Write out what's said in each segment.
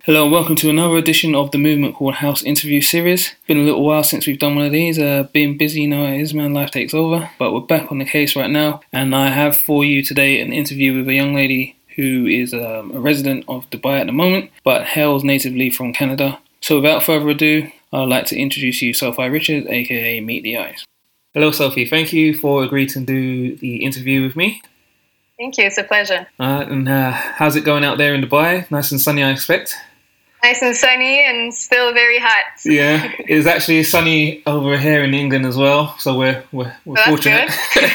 Hello and welcome to another edition of the Movement Called House interview series. Been a little while since we've done one of these. Being busy, it is, man, life takes over. But we're back on the case right now, and I have for you today an interview with a young lady who is a resident of Dubai at the moment, but hails natively from Canada. So without further ado, I'd like to introduce you Sophie Richards, aka Meet the Eyes. Hello Sophie, thank you for agreeing to do the interview with me. Thank you, it's a pleasure. How's it going out there in Dubai? Nice and sunny, I expect. Nice and sunny and still very hot. Yeah, it's actually sunny over here in England as well, so we're fortunate.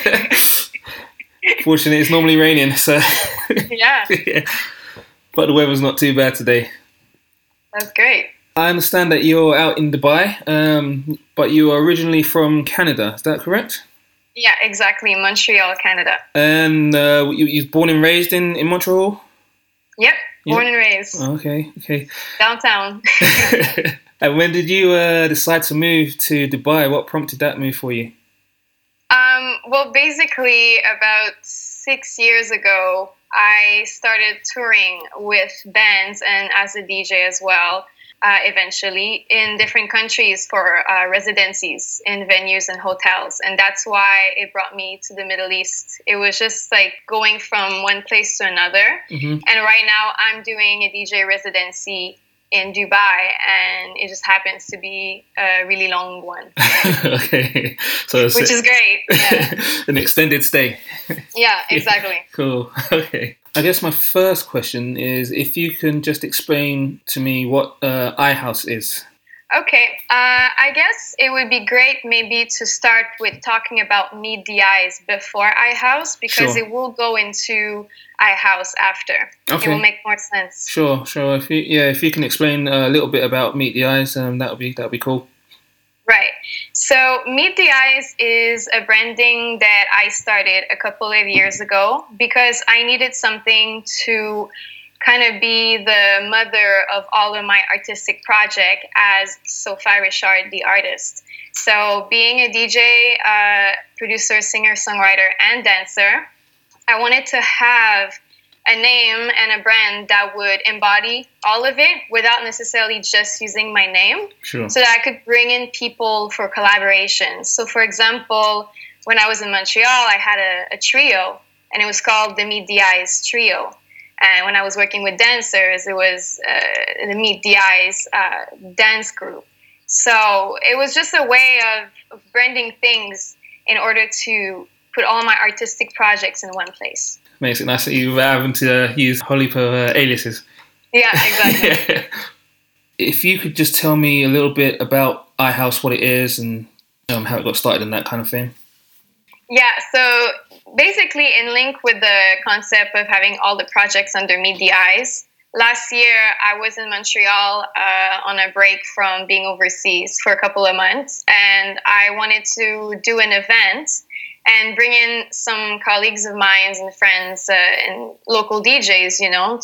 Fortunate, it's normally raining, so yeah. But the weather's not too bad today. That's great. I understand that you're out in Dubai, but you are originally from Canada. Is that correct? Yeah, exactly. Montreal, Canada. And you was born and raised in Montreal? Yep. Born and raised. Okay. Downtown. And when did you decide to move to Dubai? What prompted that move for you? Well, basically, about 6 years ago, I started touring with bands and as a DJ as well, eventually, in different countries for residencies in venues and hotels. And that's why it brought me to the Middle East. It was just like going from one place to another. Mm-hmm. And right now I'm doing a DJ residency in Dubai, and it just happens to be a really long one. Okay. Which is great. Yeah. An extended stay. Yeah, exactly. Cool. Okay. I guess my first question is if you can just explain to me what iHouse is. Okay. I guess it would be great maybe to start with talking about Meet the Eyes before iHouse, because It will go into iHouse after. Okay. It will make more sense. Sure. If you can explain a little bit about Meet the Eyes, that'll be cool. Right. So Meet the Eyes is a branding that I started a couple of years ago because I needed something to kind of be the mother of all of my artistic project as Sophie Richard, the artist. So being a DJ, producer, singer, songwriter, and dancer, I wanted to have a name and a brand that would embody all of it without necessarily just using my name. Sure. So that I could bring in people for collaborations. So for example, when I was in Montreal, I had a trio, and it was called the Meet the Eyes Trio. And when I was working with dancers, it was the Meet the Eyes dance group. So it was just a way of branding things in order to put all my artistic projects in one place. Makes it nice that you were having to use a whole heap of aliases. Yeah, exactly. If you could just tell me a little bit about iHouse, what it is, and how it got started and that kind of thing. Yeah, so basically in link with the concept of having all the projects under Meet the Eyes, last year I was in Montreal on a break from being overseas for a couple of months, and I wanted to do an event and bring in some colleagues of mine and friends and local DJs,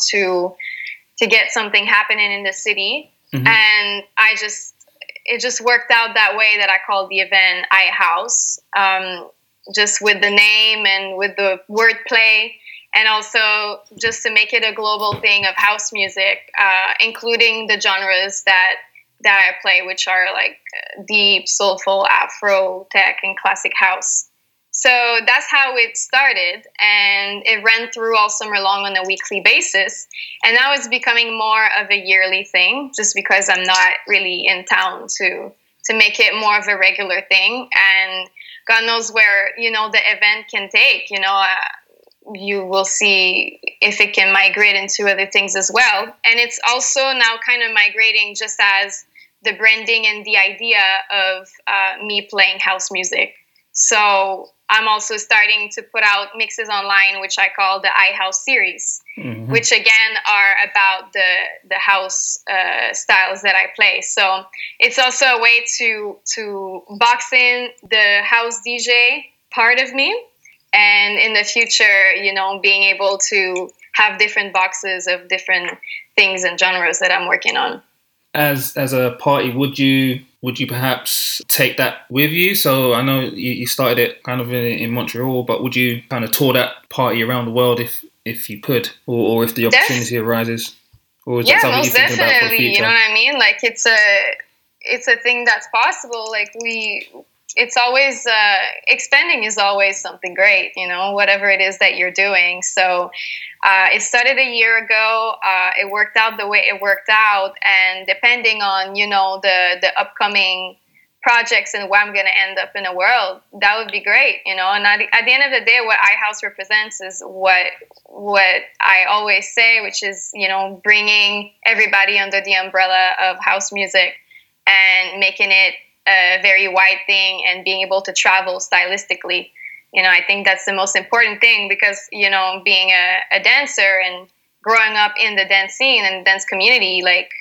to get something happening in the city. Mm-hmm. And it just worked out that way that I called the event iHouse, just with the name and with the wordplay, and also just to make it a global thing of house music, including the genres that I play, which are like deep, soulful, Afro, tech, and classic house. So that's how it started, and it ran through all summer long on a weekly basis. And now it's becoming more of a yearly thing, just because I'm not really in town to make it more of a regular thing. And God knows where, the event can take, you will see if it can migrate into other things as well. And it's also now kind of migrating just as the branding and the idea of me playing house music. So I'm also starting to put out mixes online, which I call the iHouse series, mm-hmm. which again are about the house styles that I play. So it's also a way to box in the house DJ part of me, and in the future, being able to have different boxes of different things and genres that I'm working on. As a party, would you perhaps take that with you? So I know you started it kind of in Montreal, but would you kind of tour that party around the world if you could, or if the opportunity arises? or is that Yeah, something you're most thinking about for the definitely. You know future? what I mean? Like it's a thing that's possible. Like it's always expanding is always something great. You know, whatever it is that you're doing. So it started a year ago. It worked out the way it worked out, and depending on the upcoming projects and where I'm going to end up in the world, that would be great, And at the end of the day, what iHouse represents is what I always say, which is bringing everybody under the umbrella of house music and making it a very wide thing and being able to travel stylistically. I think that's the most important thing because being a dancer and growing up in the dance scene and dance community, like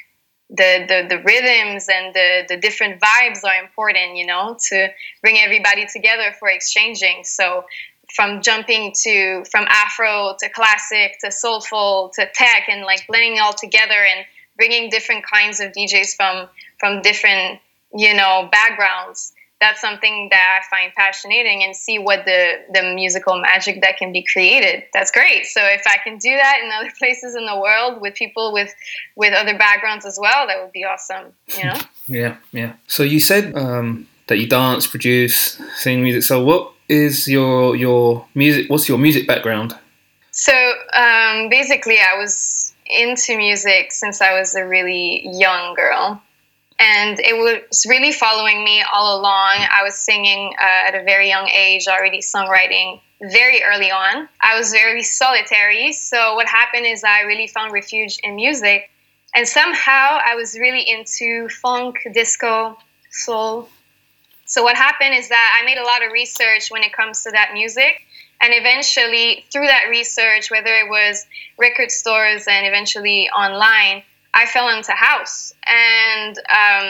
the rhythms and the different vibes are important, to bring everybody together for exchanging. So from from Afro to classic to soulful to tech and like blending it all together and bringing different kinds of DJs from different, backgrounds. That's something that I find fascinating and see what the musical magic that can be created. That's great. So if I can do that in other places in the world with people with other backgrounds as well, that would be awesome, Yeah. So you said that you dance, produce, sing music. So what is your music? What's your music background? So basically, I was into music since I was a really young girl. And it was really following me all along. I was singing at a very young age, already songwriting very early on. I was very solitary. So what happened is I really found refuge in music. And somehow I was really into funk, disco, soul. So what happened is that I made a lot of research when it comes to that music. And eventually, through that research, whether it was record stores and eventually online, I fell into house. And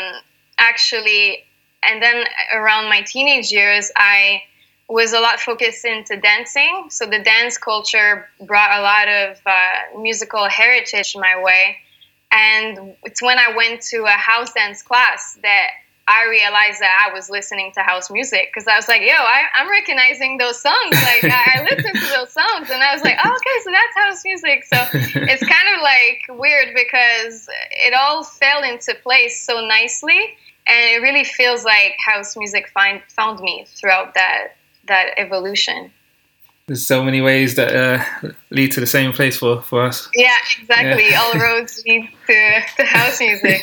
and then around my teenage years, I was a lot focused into dancing. So the dance culture brought a lot of musical heritage my way. And it's when I went to a house dance class that I realized that I was listening to house music, because I was like, I'm recognizing those songs. Like, I listen to those songs, and I was like, oh, okay, so that's house music. So it's kind of like weird because it all fell into place so nicely, and it really feels like house music found me throughout that evolution. There's so many ways that lead to the same place for us. Yeah, exactly. Yeah. All roads lead to house music.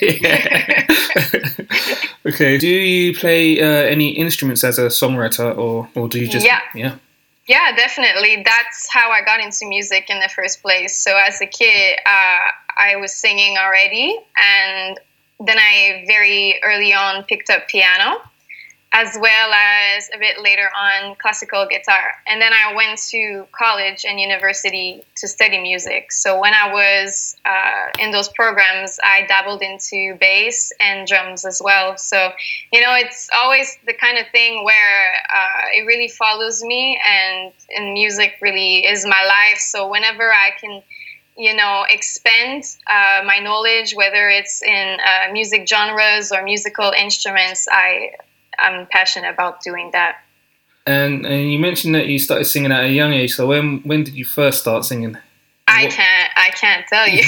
Okay. Do you play any instruments as a songwriter, or do you just... Yeah, definitely. That's how I got into music in the first place. So as a kid, I was singing already, and then I very early on picked up piano, as well as a bit later on classical guitar. And then I went to college and university to study music. So when I was in those programs, I dabbled into bass and drums as well. So, it's always the kind of thing where it really follows me, and music really is my life. So whenever I can expand my knowledge, whether it's in music genres or musical instruments, I'm passionate about doing that. And you mentioned that you started singing at a young age. So when did you first start singing? I can't tell you.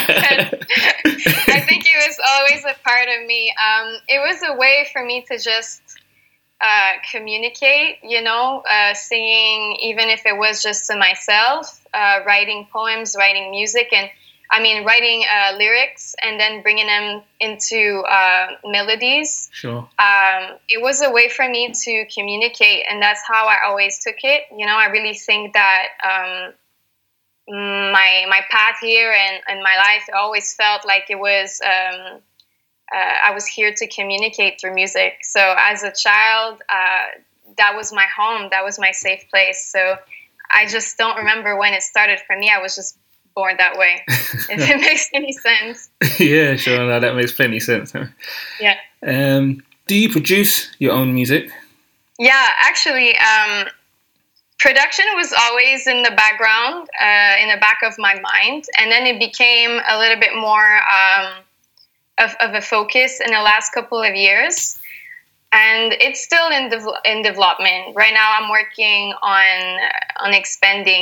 I think it was always a part of me. It was a way for me to just communicate, singing, even if it was just to myself, writing poems, writing music, and writing lyrics and then bringing them into melodies. Sure. It was a way for me to communicate, and that's how I always took it. I really think that my path here and my life, it always felt like it was I was here to communicate through music. So as a child, that was my home, that was my safe place. So I just don't remember when it started for me. I was just born that way, if it makes any sense. Yeah, sure. No, that makes plenty of sense. Yeah. Do you produce your own music? Yeah, actually, production was always in the background, in the back of my mind, and then it became a little bit more of a focus in the last couple of years. And it's still in development. Right now, I'm working on expanding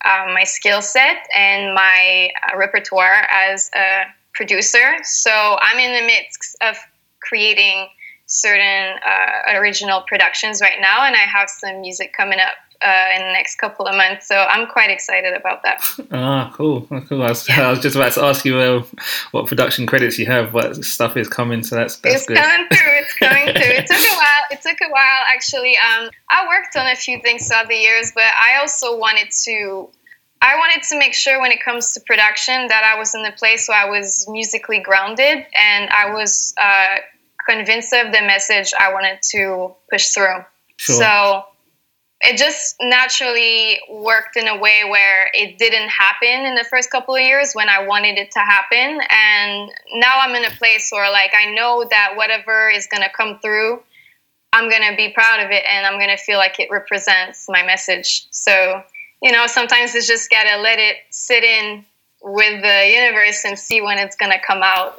my skill set and my repertoire as a producer. So I'm in the midst of creating certain original productions right now, and I have some music coming up in the next couple of months. So I'm quite excited about that. Cool. I was just about to ask you what production credits you have, but stuff is coming, so that's good. It's coming through. It took a while actually. I worked on a few things throughout the years, but I also wanted to make sure when it comes to production that I was in a place where I was musically grounded and I was convinced of the message I wanted to push through. Sure. So it just naturally worked in a way where it didn't happen in the first couple of years when I wanted it to happen. And now I'm in a place where like I know that whatever is going to come through, I'm going to be proud of it and I'm going to feel like it represents my message. So, sometimes it's just got to let it sit in with the universe and see when it's going to come out,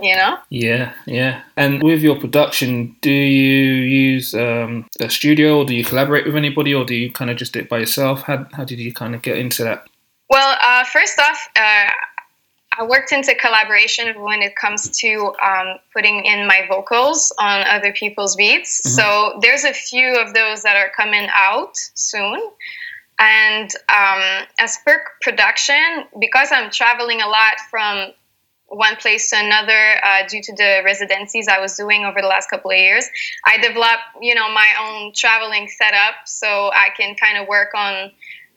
Yeah. And with your production, do you use a studio, or do you collaborate with anybody, or do you kind of just do it by yourself? How did you kind of get into that? Well, first off, I worked into collaboration when it comes to putting in my vocals on other people's beats. Mm-hmm. So there's a few of those that are coming out soon. And as per production, because I'm traveling a lot from one place to another due to the residencies I was doing over the last couple of years, I developed, my own traveling setup so I can kind of work on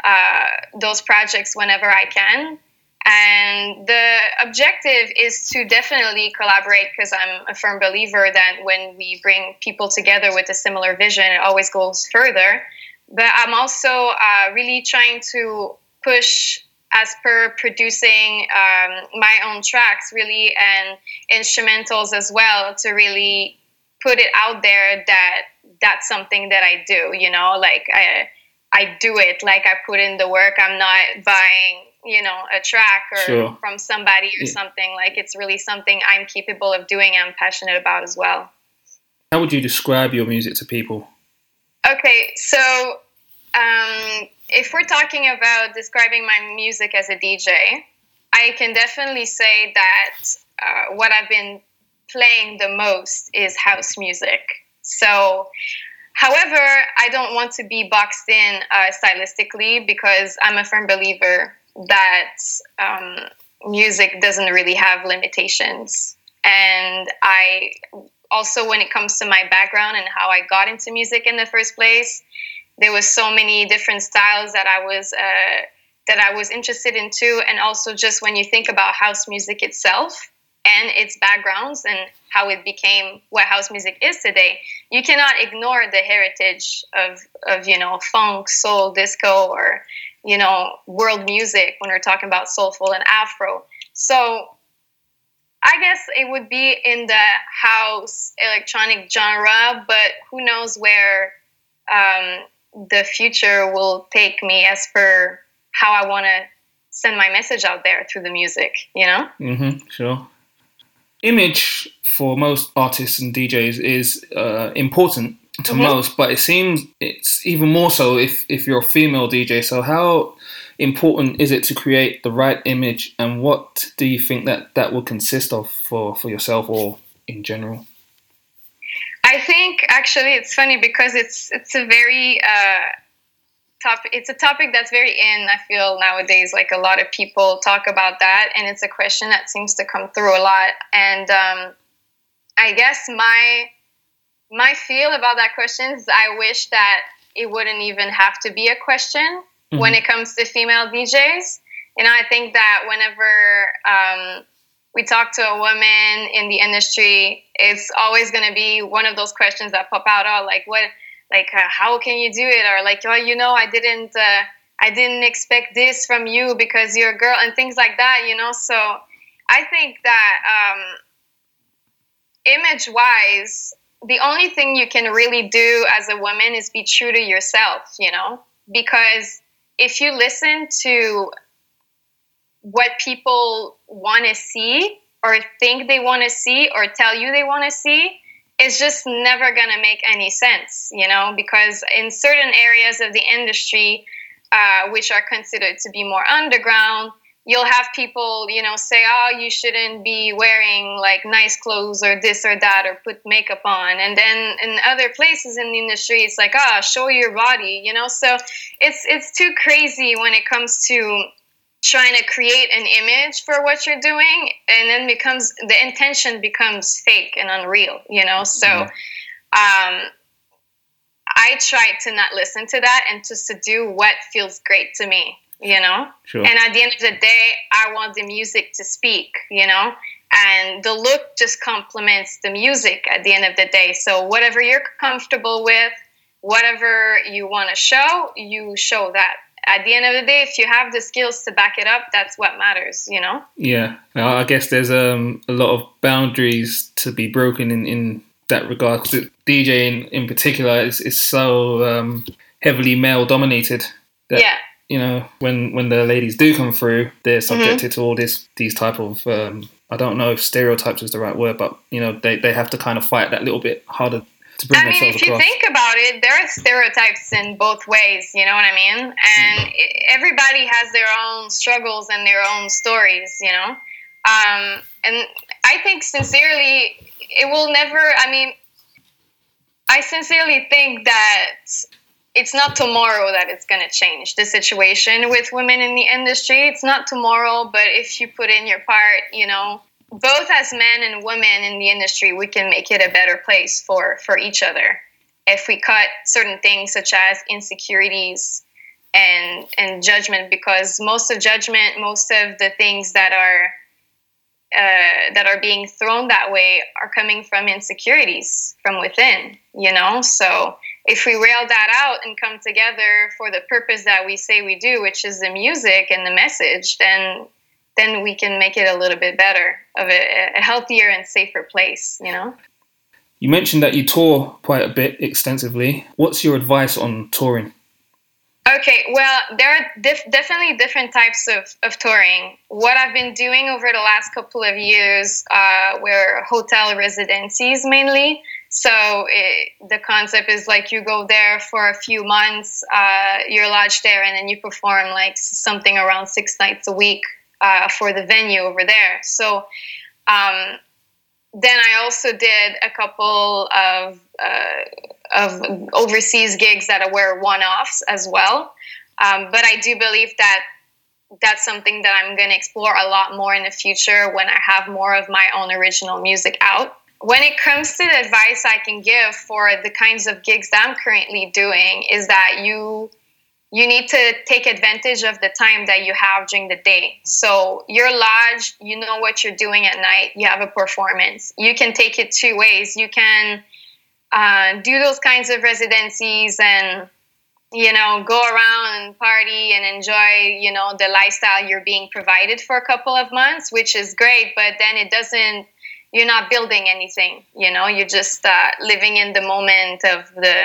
those projects whenever I can. And the objective is to definitely collaborate because I'm a firm believer that when we bring people together with a similar vision, it always goes further. But I'm also really trying to push as per producing my own tracks, really, and instrumentals as well, to really put it out there that that's something that I do, like I do it, like I put in the work. I'm not buying, a track or from somebody or something. Like it's really something I'm capable of doing and I'm passionate about as well. How would you describe your music to people? Okay, so if we're talking about describing my music as a DJ, I can definitely say that what I've been playing the most is house music. So, however, I don't want to be boxed in stylistically because I'm a firm believer that music doesn't really have limitations. And I also, when it comes to my background and how I got into music in the first place, there was so many different styles that I was interested in too. And also just when you think about house music itself and its backgrounds and how it became what house music is today, you cannot ignore the heritage of funk, soul, disco, or, world music when we're talking about soulful and Afro. So I guess it would be in the house electronic genre, but who knows where the future will take me as per how I want to send my message out there through the music, Mm-hmm, sure. Image for most artists and DJs is important to most, but it seems it's even more so if you're a female DJ. So how important is it to create the right image, and what do you think that will consist of for yourself or in general? I think actually it's funny because it's a very it's a topic that's very in, I feel, nowadays. Like a lot of people talk about that, and it's a question that seems to come through a lot. And I guess my feel about that question is I wish that it wouldn't even have to be a question when it comes to female DJs. I think that whenever we talk to a woman in the industry, it's always going to be one of those questions that pop out. Oh, like what? Like, how can you do it? Or like, oh, I didn't expect this from you because you're a girl, and things like that, So I think that image-wise, the only thing you can really do as a woman is be true to yourself, because if you listen to what people want to see or think they want to see or tell you they want to see, it's just never going to make any sense, because in certain areas of the industry, which are considered to be more underground, you'll have people, say, oh, you shouldn't be wearing like nice clothes or this or that or put makeup on. And then in other places in the industry, it's like, oh, show your body, So it's too crazy when it comes to trying to create an image for what you're doing, and then the intention becomes fake and unreal, So I try to not listen to that and just to do what feels great to me. Sure. And at the end of the day, I want the music to speak, and the look just complements the music at the end of the day. So whatever you're comfortable with, whatever you want to show, you show that. At the end of the day, if you have the skills to back it up, that's what matters, Yeah. I guess there's a lot of boundaries to be broken in that regard, because DJing in particular is so heavily male dominated that, when the ladies do come through, they're subjected to all these type of I don't know if stereotypes is the right word, but they have to kind of fight that little bit harder to bring themselves if you across. think about it, there are stereotypes in both ways, you know what I mean? And everybody has their own struggles and their own stories, and I think sincerely, it will never, I sincerely think that it's not tomorrow that it's going to change the situation with women in the industry. It's not tomorrow, but if you put in your part, both as men and women in the industry, we can make it a better place for each other. If we cut certain things such as insecurities and judgment, because most of the things that are being thrown that way are coming from insecurities from within, So if we rail that out and come together for the purpose that we say we do, which is the music and the message, then we can make it a little bit better, of a healthier and safer place, You mentioned that you tour quite a bit extensively. What's your advice on touring? Okay, well, there are definitely different types of touring. What I've been doing over the last couple of years were hotel residencies mainly. So the concept is like you go there for a few months, you're lodged there, and then you perform like something around 6 nights a week for the venue over there. So then I also did a couple of overseas gigs that were one-offs as well. But I do believe that that's something that I'm going to explore a lot more in the future when I have more of my own original music out. When it comes to the advice I can give for the kinds of gigs that I'm currently doing is that you need to take advantage of the time that you have during the day. So you're lodged, you know what you're doing at night, you have a performance. You can take it two ways. You can do those kinds of residencies and, go around and party and enjoy, the lifestyle you're being provided for a couple of months, which is great, but then you're not building anything, you're just living in the moment of the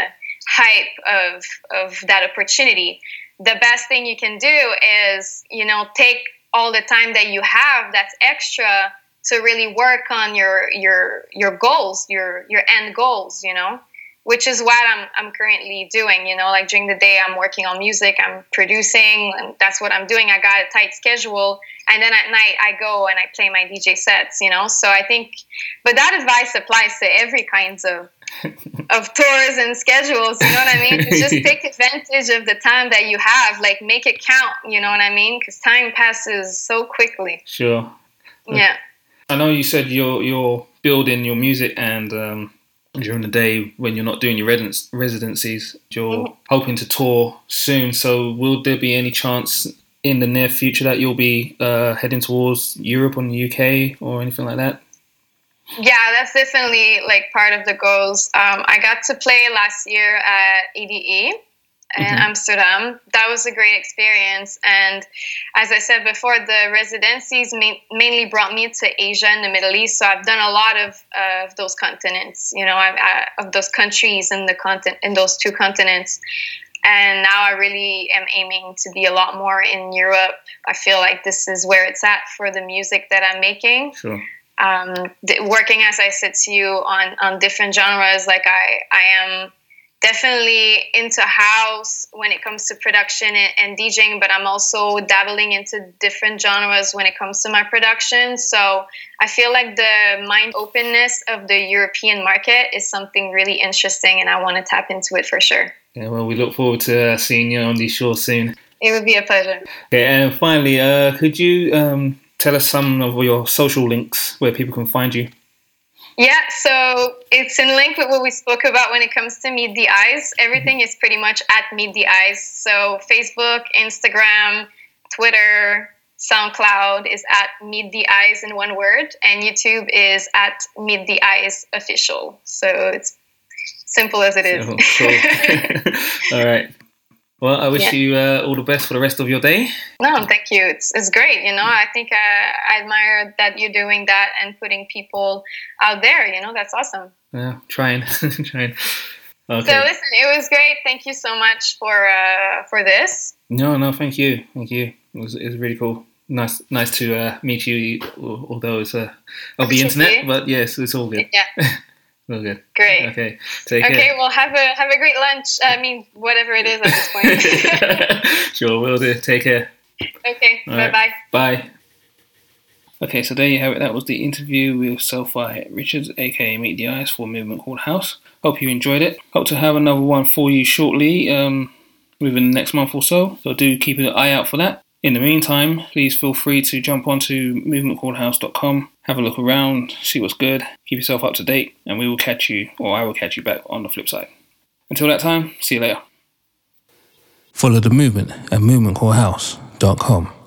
hype of that opportunity. The best thing you can do is, take all the time that you have that's extra to really work on your goals, your end goals, which is what I'm currently doing, like during the day I'm working on music, I'm producing, and that's what I'm doing. I got a tight schedule, and then at night I go and I play my DJ sets, so I think, but that advice applies to every kinds of tours and schedules, you know what I mean? Just take advantage of the time that you have, like make it count, you know what I mean? Because time passes so quickly. Sure. Yeah. I know you said you're building your music, and during the day when you're not doing your residencies, you're hoping to tour soon. So will there be any chance in the near future that you'll be heading towards Europe or the UK or anything like that? Yeah, that's definitely like part of the goals. I got to play last year at ADE in Amsterdam. That was a great experience. And as I said before, the residencies mainly brought me to Asia and the Middle East. So I've done a lot of those continents, of those countries in those two continents. And now I really am aiming to be a lot more in Europe. I feel like this is where it's at for the music that I'm making. Sure. Working, as I said to you, on different genres, like I am definitely into house when it comes to production and DJing, but I'm also dabbling into different genres when it comes to my production. So I feel like the mind openness of the European market is something really interesting, and I want to tap into it for sure. Yeah, well, we look forward to seeing you on these shores soon. It would be a pleasure. Okay, and finally, could you tell us some of your social links where people can find you? Yeah, so it's in link with what we spoke about when it comes to Meet the Eyes. Everything is pretty much at Meet the Eyes. So Facebook, Instagram, Twitter, SoundCloud is at Meet the Eyes in one word, and YouTube is at Meet the Eyes Official. So it's simple as it is. Cool. All right. Well, I wish you all the best for the rest of your day. No, thank you. It's great. I think I admire that you're doing that and putting people out there. That's awesome. Yeah, trying. Okay. So listen, it was great. Thank you so much for this. No, thank you. It was really cool. Nice to meet you, although it's over the internet. But yes, it's all good. Yeah. All good. Great. Okay. Take care. Okay. Well, have a great lunch. I mean, whatever it is at this point. Sure, will do. Take care. Okay. Bye-bye. Right. Bye. Okay, so there you have it. That was the interview with Sophie Richards, aka Meet the Eyes, for a movement called House. Hope you enjoyed it. Hope to have another one for you shortly, within the next month or so. So do keep an eye out for that. In the meantime, please feel free to jump onto movementcalledhouse.com, have a look around, see what's good, keep yourself up to date, and we will catch you, or I will catch you back on the flip side. Until that time, see you later. Follow the movement at movementcalledhouse.com.